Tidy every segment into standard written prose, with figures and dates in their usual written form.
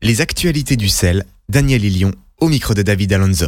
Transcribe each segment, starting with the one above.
Les actualités du sel, Daniel Ilion, au micro de David Alonso.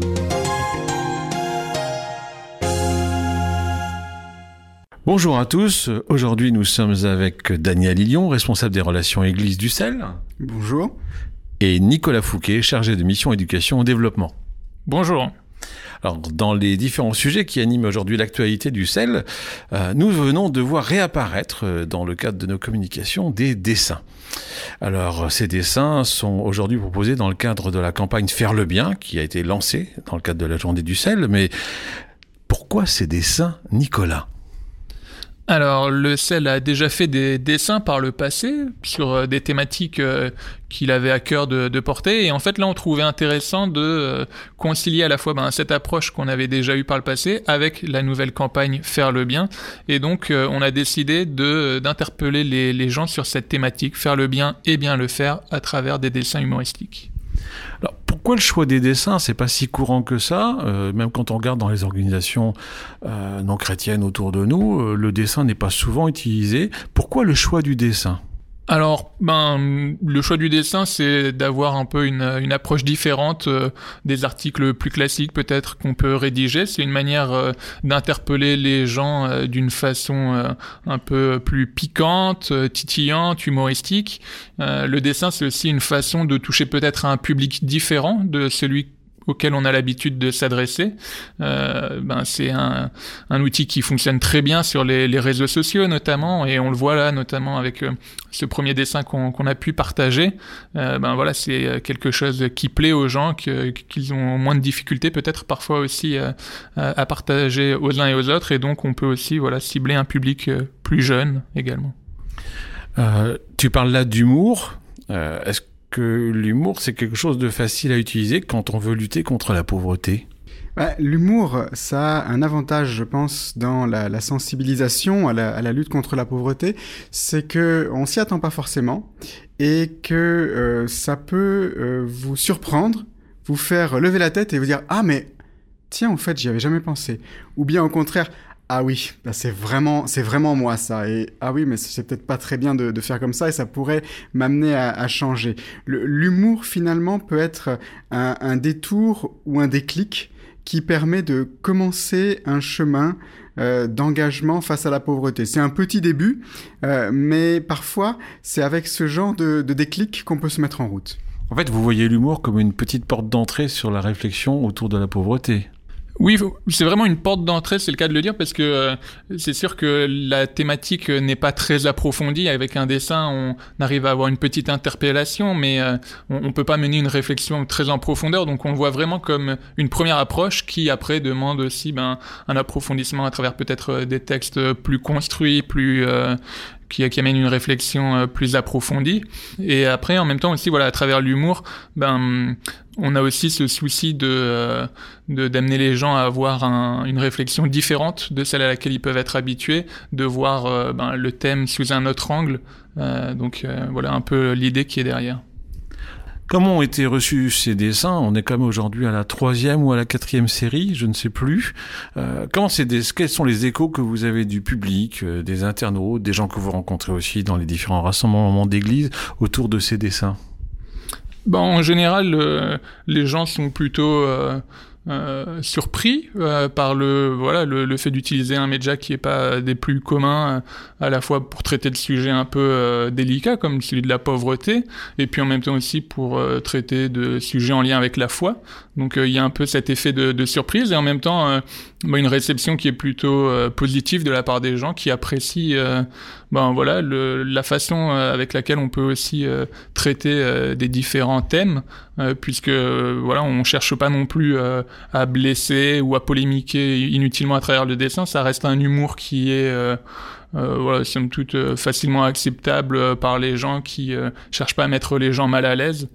Bonjour à tous, aujourd'hui nous sommes avec Daniel Ilion, responsable des relations Église du sel. Bonjour. Et Nicolas Fouquet, chargé de mission éducation et développement. Bonjour. Alors, dans les différents sujets qui animent aujourd'hui l'actualité du sel, nous venons de voir réapparaître, dans le cadre de nos communications, des dessins. Alors, ces dessins sont aujourd'hui proposés dans le cadre de la campagne Faire le bien, qui a été lancée dans le cadre de la journée du sel. Mais pourquoi ces dessins, Nicolas ? Alors, le sel a déjà fait des dessins par le passé sur des thématiques qu'il avait à cœur de porter. Et en fait, là, on trouvait intéressant de concilier à la fois cette approche qu'on avait déjà eue par le passé avec la nouvelle campagne Faire le bien. Et donc, on a décidé d'interpeller les gens sur cette thématique, faire le bien et bien le faire à travers des dessins humoristiques. Alors, pourquoi le choix des dessins ? C'est pas si courant que ça. Même quand on regarde dans les organisations non chrétiennes autour de nous, le dessin n'est pas souvent utilisé. Pourquoi le choix du dessin ? Alors, le choix du dessin, c'est d'avoir un peu une approche différente des articles plus classiques peut-être qu'on peut rédiger. C'est une manière d'interpeller les gens d'une façon un peu plus piquante, titillante, humoristique. Le dessin, c'est aussi une façon de toucher peut-être à un public différent de celui auquel on a l'habitude de s'adresser. C'est un outil qui fonctionne très bien sur les réseaux sociaux notamment, et on le voit là notamment avec ce premier dessin qu'on a pu partager. C'est quelque chose qui plaît aux gens, qu'ils ont moins de difficultés peut-être parfois aussi à partager aux uns et aux autres, et donc on peut aussi cibler un public plus jeune également. Tu parles là d'humour. Est-ce que l'humour, c'est quelque chose de facile à utiliser quand on veut lutter contre la pauvreté ? L'humour, ça a un avantage, je pense, dans la sensibilisation à la lutte contre la pauvreté, c'est que on s'y attend pas forcément et que ça peut vous surprendre, vous faire lever la tête et vous dire « Ah mais tiens, en fait, j'y avais jamais pensé ». Ou bien au contraire « Ah oui, c'est vraiment moi ça, et ah oui, mais c'est peut-être pas très bien de faire comme ça, et ça pourrait m'amener à changer ». L'humour, finalement, peut être un détour ou un déclic qui permet de commencer un chemin d'engagement face à la pauvreté. C'est un petit début, mais parfois, c'est avec ce genre de déclic qu'on peut se mettre en route. En fait, vous voyez l'humour comme une petite porte d'entrée sur la réflexion autour de la pauvreté. Oui, c'est vraiment une porte d'entrée, c'est le cas de le dire, parce que c'est sûr que la thématique n'est pas très approfondie. Avec un dessin, on arrive à avoir une petite interpellation, mais on peut pas mener une réflexion très en profondeur. Donc on le voit vraiment comme une première approche qui après demande aussi un approfondissement à travers peut-être des textes plus construits, plus qui amène une réflexion plus approfondie. Et après, en même temps aussi, à travers l'humour, on a aussi ce souci d'amener les gens à avoir une réflexion différente de celle à laquelle ils peuvent être habitués, de voir le thème sous un autre angle. Voilà un peu l'idée qui est derrière. Comment ont été reçus ces dessins ? On est quand même aujourd'hui à la 3e ou à la 4e série, je ne sais plus. Quels sont les échos que vous avez du public, des internautes, des gens que vous rencontrez aussi dans les différents rassemblements d'église autour de ces dessins ? En général, les gens sont plutôt surpris par le fait d'utiliser un média qui est pas des plus communs, à la fois pour traiter de sujets un peu délicats comme celui de la pauvreté, et puis en même temps aussi pour traiter de sujets en lien avec la foi. Donc il y a un peu cet effet de surprise, et en même temps une réception qui est plutôt positive de la part des gens qui apprécient la façon avec laquelle on peut aussi traiter des différents thèmes, puisque on cherche pas non plus à blesser ou à polémiquer inutilement à travers le dessin. Ça reste un humour qui est somme toute facilement acceptable par les gens qui cherchent pas à mettre les gens mal à l'aise.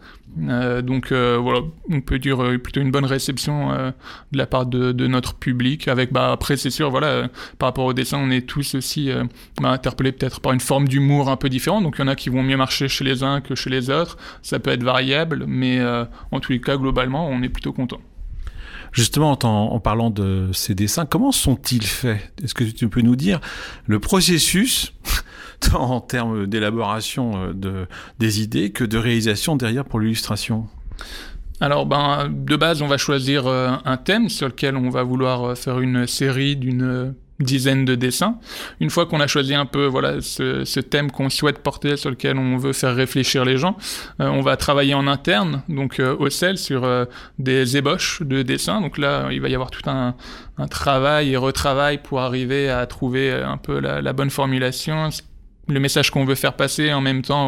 On peut dire plutôt une bonne réception de la part de notre public. Avec après c'est sûr par rapport au dessin, on est tous aussi interpellés peut-être par une forme d'humour un peu différente. Donc il y en a qui vont mieux marcher chez les uns que chez les autres. Ça peut être variable, mais en tous les cas globalement, on est plutôt content. Justement, en parlant de ces dessins, comment sont-ils faits ? Est-ce que tu peux nous dire le processus tant en termes d'élaboration des idées que de réalisation derrière pour l'illustration? Alors, de base, on va choisir un thème sur lequel on va vouloir faire une série d'une dizaine de dessins. Une fois qu'on a choisi un peu ce thème qu'on souhaite porter, sur lequel on veut faire réfléchir les gens, on va travailler en interne, donc au CEL, sur des ébauches de dessins. Donc là, il va y avoir tout un travail et retravail pour arriver à trouver un peu la bonne formulation, le message qu'on veut faire passer. En même temps,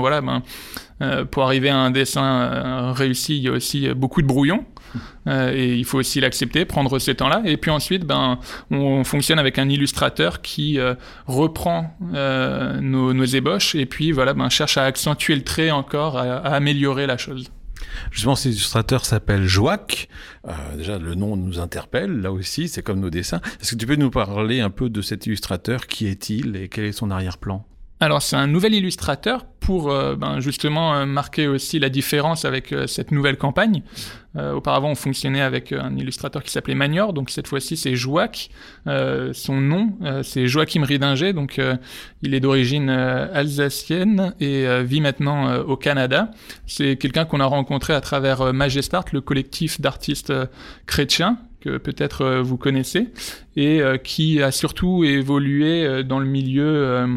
pour arriver à un dessin réussi, il y a aussi beaucoup de brouillons. Et il faut aussi l'accepter, prendre ce temps-là. Et puis ensuite, on fonctionne avec un illustrateur qui reprend nos ébauches et puis cherche à accentuer le trait encore, à améliorer la chose. Justement, cet illustrateur s'appelle Joak. Déjà, le nom nous interpelle, là aussi, c'est comme nos dessins. Est-ce que tu peux nous parler un peu de cet illustrateur? Qui est-il et quel est son arrière-plan? Alors, c'est un nouvel illustrateur pour justement marquer aussi la différence avec cette nouvelle campagne. Auparavant, on fonctionnait avec un illustrateur qui s'appelait Magnor, donc cette fois-ci, c'est Joak. Son nom, c'est Joachim Riedinger, donc il est d'origine alsacienne et vit maintenant au Canada. C'est quelqu'un qu'on a rencontré à travers Magespart, le collectif d'artistes chrétiens, que peut-être vous connaissez, et qui a surtout évolué dans le milieu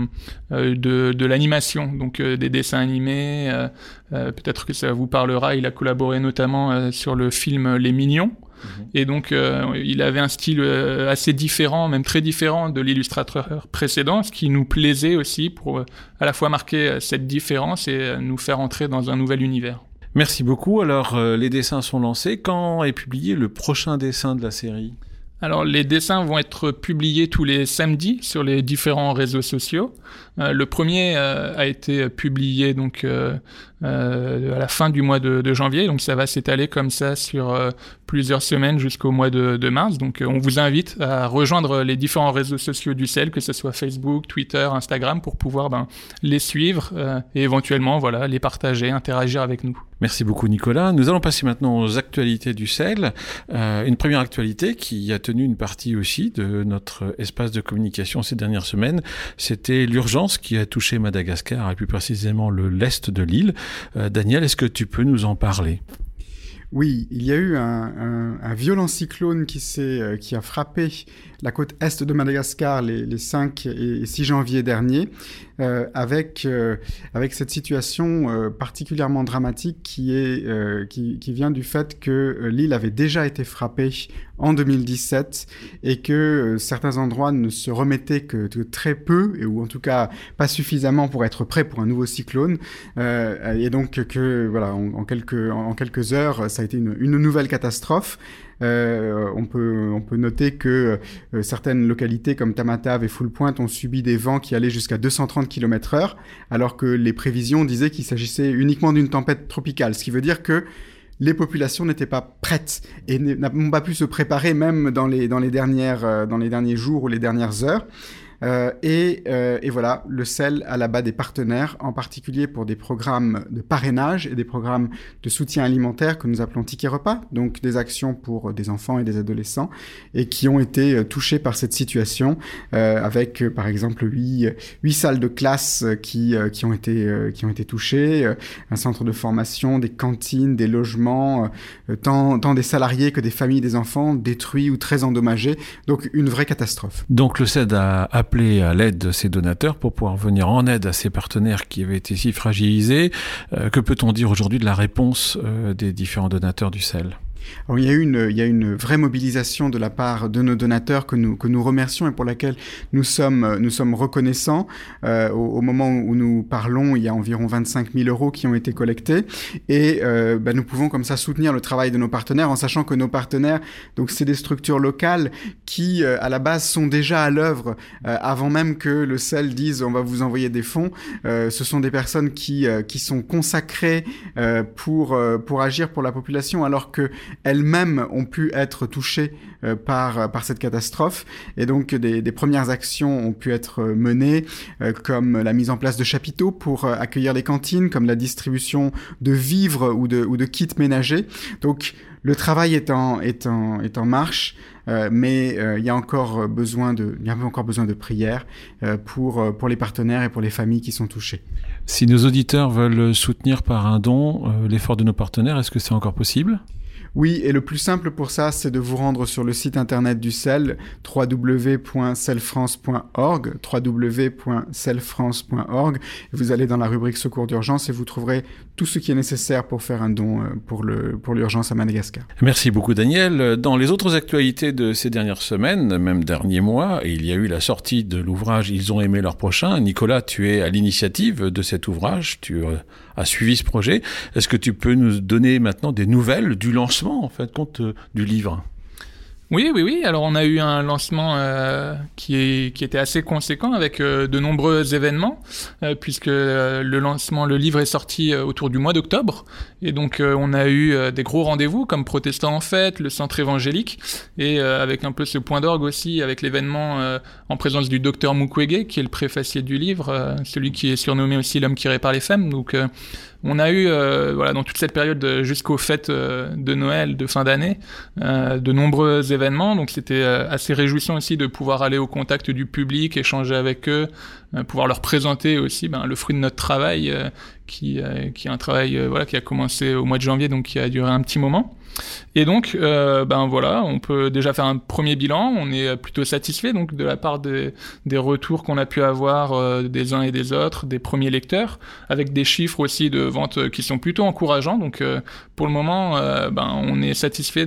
de l'animation, donc des dessins animés. Peut-être que ça vous parlera. Il a collaboré notamment sur le film Les Mignons. Et donc, il avait un style assez différent, même très différent de l'illustrateur précédent, ce qui nous plaisait aussi pour à la fois marquer cette différence et nous faire entrer dans un nouvel univers. Merci beaucoup. Alors, les dessins sont lancés. Quand est publié le prochain dessin de la série ? Alors, les dessins vont être publiés tous les samedis sur les différents réseaux sociaux. Le premier a été publié donc à la fin du mois de janvier, donc ça va s'étaler comme ça sur plusieurs semaines jusqu'au mois de mars. Donc on vous invite à rejoindre les différents réseaux sociaux du CEL, que ce soit Facebook, Twitter, Instagram, pour pouvoir les suivre et éventuellement les partager, interagir avec nous. Merci beaucoup Nicolas. Nous allons passer maintenant aux actualités du CEL. Une première actualité qui a tenu une partie aussi de notre espace de communication ces dernières semaines, c'était l'urgence qui a touché Madagascar et plus précisément l'est de l'île. Daniel, est-ce que tu peux nous en parler ? Oui, il y a eu un violent cyclone qui a frappé la côte est de Madagascar les 5 et 6 janvier dernier, avec cette situation particulièrement dramatique qui vient du fait que l'île avait déjà été frappée en 2017 et que certains endroits ne se remettaient que très peu, ou en tout cas pas suffisamment pour être prêts pour un nouveau cyclone, et donc en quelques heures ça a été une nouvelle catastrophe. On peut noter que certaines localités comme Tamatave et Full-Pointe ont subi des vents qui allaient jusqu'à 230 km/h, alors que les prévisions disaient qu'il s'agissait uniquement d'une tempête tropicale, ce qui veut dire que les populations n'étaient pas prêtes et n'ont pas pu se préparer même dans les derniers jours ou les dernières heures. Et voilà, le CEL a là-bas des partenaires, en particulier pour des programmes de parrainage et des programmes de soutien alimentaire que nous appelons Ticket Repas, donc des actions pour des enfants et des adolescents, et qui ont été touchés par cette situation, avec par exemple 8 salles de classe qui ont été touchées, un centre de formation, des cantines, des logements, tant des salariés que des familles des enfants détruits ou très endommagés, donc une vraie catastrophe. Donc le CED a appelé à l'aide de ses donateurs pour pouvoir venir en aide à ses partenaires qui avaient été si fragilisés. Que peut-on dire aujourd'hui de la réponse des différents donateurs du CEL ? Alors, il y a une vraie mobilisation de la part de nos donateurs que nous remercions et pour laquelle nous sommes reconnaissants. Au moment où nous parlons, il y a environ 25 000 € qui ont été collectés et nous pouvons comme ça soutenir le travail de nos partenaires en sachant que nos partenaires, donc c'est des structures locales qui à la base sont déjà à l'œuvre avant même que le CEL dise on va vous envoyer des fonds. Ce sont des personnes qui sont consacrées pour agir pour la population, alors que elles-mêmes ont pu être touchées par cette catastrophe. Et donc, des premières actions ont pu être menées, comme la mise en place de chapiteaux pour accueillir les cantines, comme la distribution de vivres ou de kits ménagers. Donc, le travail est en marche, mais il y a encore besoin de prières pour les partenaires et pour les familles qui sont touchées. Si nos auditeurs veulent soutenir par un don l'effort de nos partenaires, est-ce que c'est encore possible ? Oui, et le plus simple pour ça, c'est de vous rendre sur le site internet du CEL, www.celfrance.org, www.celfrance.org. Vous allez dans la rubrique secours d'urgence et vous trouverez tout ce qui est nécessaire pour faire un don pour l'urgence à Madagascar. Merci beaucoup Daniel. Dans les autres actualités de ces dernières semaines, même derniers mois, il y a eu la sortie de l'ouvrage « Ils ont aimé leur prochain ». Nicolas, tu es à l'initiative de cet ouvrage, tu as suivi ce projet. Est-ce que tu peux nous donner maintenant des nouvelles du lancement, en fait, du livre ? Oui. Alors, on a eu un lancement qui était assez conséquent avec de nombreux événements, puisque le livre est sorti autour du mois d'octobre. Et donc, on a eu des gros rendez-vous comme Protestants en fête, le Centre évangélique, et avec un peu ce point d'orgue aussi, avec l'événement en présence du docteur Mukwege, qui est le préfacier du livre, celui qui est surnommé aussi l'homme qui répare les femmes. Donc, on a eu, dans toute cette période jusqu'aux fêtes de Noël, de fin d'année, de nombreux événements. Donc c'était assez réjouissant aussi de pouvoir aller au contact du public, échanger avec eux, pouvoir leur présenter aussi le fruit de notre travail, qui est un travail qui a commencé au mois de janvier, donc qui a duré un petit moment. Et donc, on peut déjà faire un premier bilan. On est plutôt satisfait donc de la part des retours qu'on a pu avoir des uns et des autres, des premiers lecteurs, avec des chiffres aussi de vente qui sont plutôt encourageants. Donc, pour le moment, on est satisfait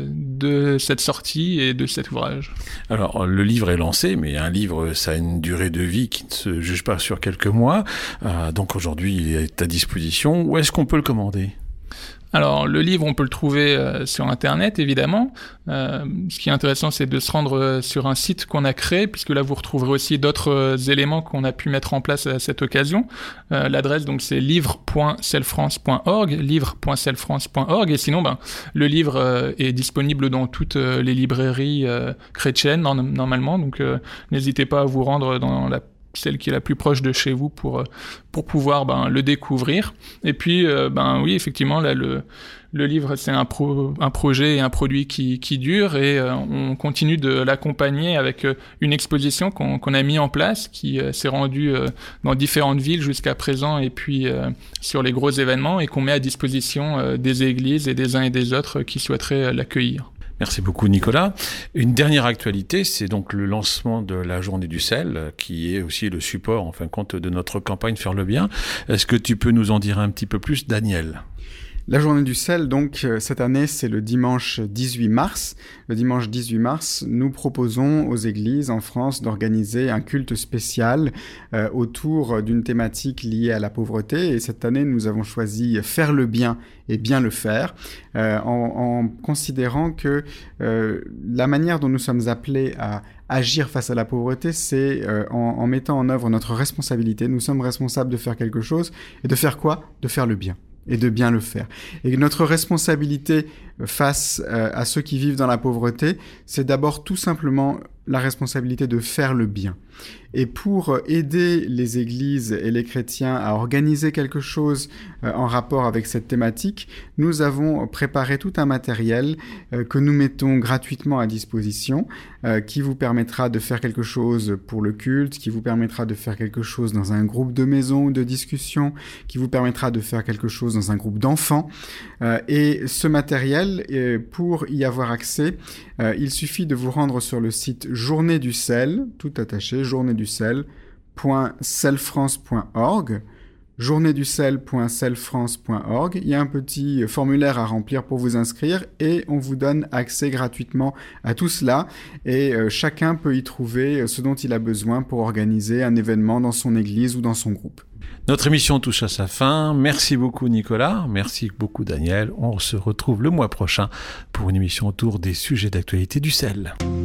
de cette sortie et de cet ouvrage. Alors, le livre est lancé, mais un livre, ça a une durée de vie qui ne se juge pas sur quelques mois. Donc aujourd'hui, il est à disposition. Où est-ce qu'on peut le commander ? Alors, le livre, on peut le trouver sur Internet, évidemment. Ce qui est intéressant, c'est de se rendre sur un site qu'on a créé, puisque là, vous retrouverez aussi d'autres éléments qu'on a pu mettre en place à cette occasion. L'adresse, donc, c'est livre.celfrance.org, livre.celfrance.org. Et sinon, le livre est disponible dans toutes les librairies chrétiennes, normalement. Donc, n'hésitez pas à vous rendre dans celle qui est la plus proche de chez vous pour pouvoir le découvrir. Et puis, oui, effectivement, là, le livre, c'est un projet et un produit qui dure, et on continue de l'accompagner avec une exposition qu'on a mis en place, qui s'est rendue dans différentes villes jusqu'à présent, et puis sur les gros événements, et qu'on met à disposition des églises et des uns et des autres qui souhaiteraient l'accueillir. Merci beaucoup Nicolas. Une dernière actualité, c'est donc le lancement de la Journée du sel, qui est aussi le support, en fin de compte, de notre campagne Faire le bien. Est-ce que tu peux nous en dire un petit peu plus, Daniel ? La Journée du sel, donc, cette année, c'est le dimanche 18 mars. Le dimanche 18 mars, nous proposons aux églises en France d'organiser un culte spécial autour d'une thématique liée à la pauvreté. Et cette année, nous avons choisi Faire le bien et bien le faire, en considérant que la manière dont nous sommes appelés à agir face à la pauvreté, c'est en mettant en œuvre notre responsabilité. Nous sommes responsables de faire quelque chose. Et de faire quoi ? De faire le bien. Et de bien le faire. Et notre responsabilité face à ceux qui vivent dans la pauvreté, c'est d'abord tout simplement la responsabilité de faire le bien. Et pour aider les églises et les chrétiens à organiser quelque chose en rapport avec cette thématique, nous avons préparé tout un matériel que nous mettons gratuitement à disposition, qui vous permettra de faire quelque chose pour le culte, qui vous permettra de faire quelque chose dans un groupe de maison ou de discussion, qui vous permettra de faire quelque chose dans un groupe d'enfants. Et ce matériel, pour y avoir accès, il suffit de vous rendre sur le site Journée du sel, tout attaché, journéeducel.celfrance.org, journéeducel.celfrance.org. Il y a un petit formulaire à remplir pour vous inscrire, et on vous donne accès gratuitement à tout cela, et chacun peut y trouver ce dont il a besoin pour organiser un événement dans son église ou dans son groupe. Notre émission touche à sa fin. Merci beaucoup Nicolas, merci beaucoup Daniel. On se retrouve le mois prochain pour une émission autour des sujets d'actualité du sel.